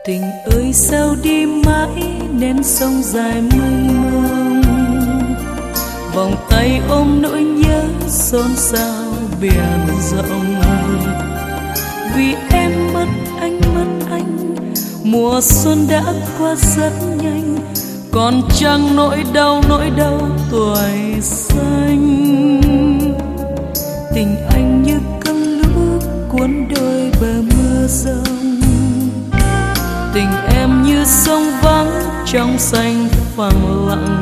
Tình ơi sao đi mãi nên sông dài mênh mông, vòng tay ôm nỗi nhớ xôn xao biển rộng. Vì em mất anh, mùa xuân đã qua rất nhanh, còn chẳng nỗi đau tuổi xanh. Tình anh như cơn lũ cuốn đôi bờ mưa rông, tình em như sông vắng trong xanh phẳng lặng.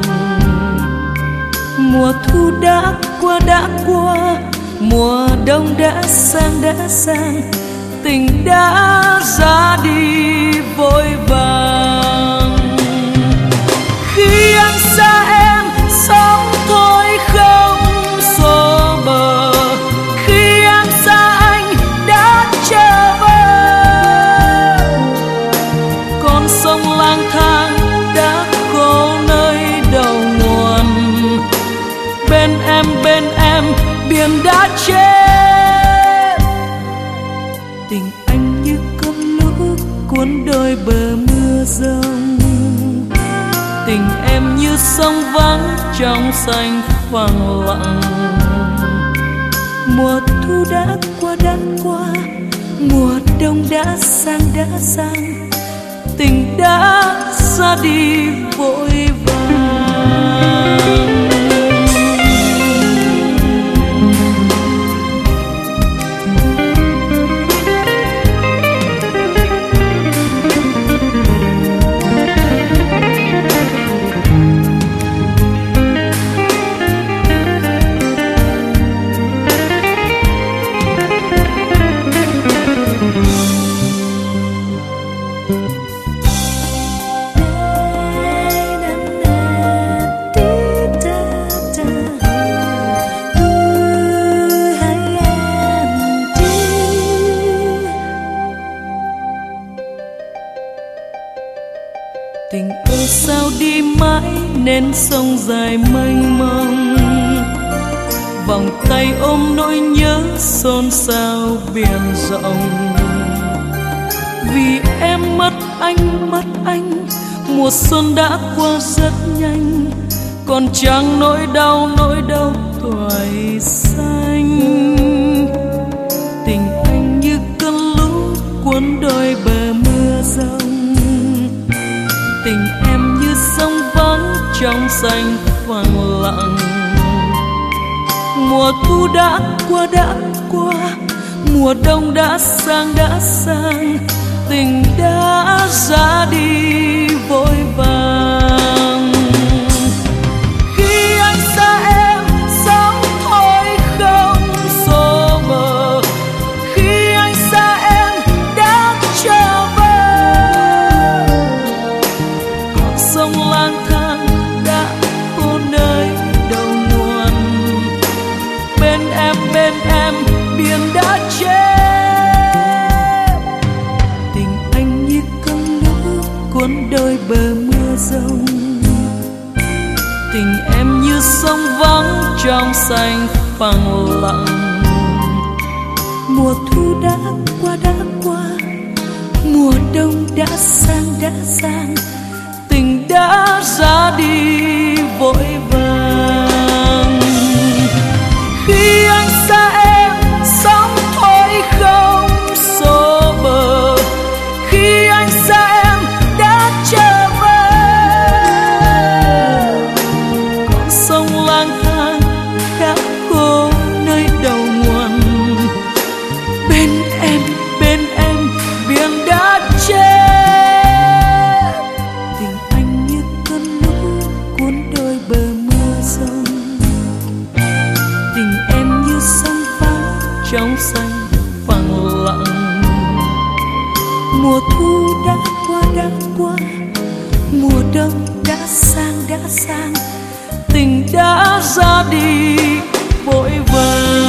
Mùa thu đã qua, mùa đông đã sang, tình đã ra đi vội vàng. Khi anh xa em sống thôi không xô bờ, khi em xa anh đã trở về, con sông lang thang đã khô nơi đầu nguồn. Bên em biển đã chết. Tình anh như cơn lũ cuốn đôi bờ mưa rông, tình em như sông vắng trong xanh phẳng lặng. Mùa thu đã qua, mùa đông đã sang, tình đã ra đi vội vàng. Tình ơi sao đi mãi nên sông dài mênh mông, vòng tay ôm nỗi nhớ xôn xao biển rộng. Vì em mất anh, mùa xuân đã qua rất nhanh, còn chẳng nỗi đau tuổi xanh. Tình anh như cơn lũ cuốn đôi bờ mưa rông, tình em như sông vắng trong xanh phẳng lặng. Mùa thu đã qua, mùa đông đã sang, tình đã ra đi vội vàng. Khi anh xa em sống thôi không xô bờ, khi anh xa em đã trở về, con sông lang thang đã khô nơi đầu nguồn. Bên em biển đã chết. Tình anh như cơn lũ cuốn đôi bờ mưa rông, tình em như sông vắng trong xanh phẳng lặng. Mùa thu đã qua, mùa đông đã sang, tình đã ra đi vội vàng. Khi anh xa em sống thôi không xô bờ, khi anh xa em đã trở về, con sông lang thang đã khô nơi đầu nguồn. Bên em biển đã chết. Tình anh như cơn lũ cuốn đôi bờ mưa rông, tình em như sông vắng trong xanh phẳng lặng. Mùa thu đã qua, mùa đông đã sang, tình đã ra đi vội vàng.